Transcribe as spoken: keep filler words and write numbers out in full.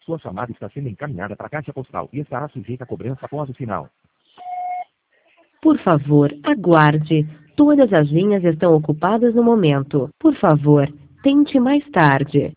Sua chamada está sendo encaminhada para a caixa postal e estará sujeita a cobrança após o sinal. Por favor, aguarde. Todas as linhas estão ocupadas no momento. Por favor, tente mais tarde.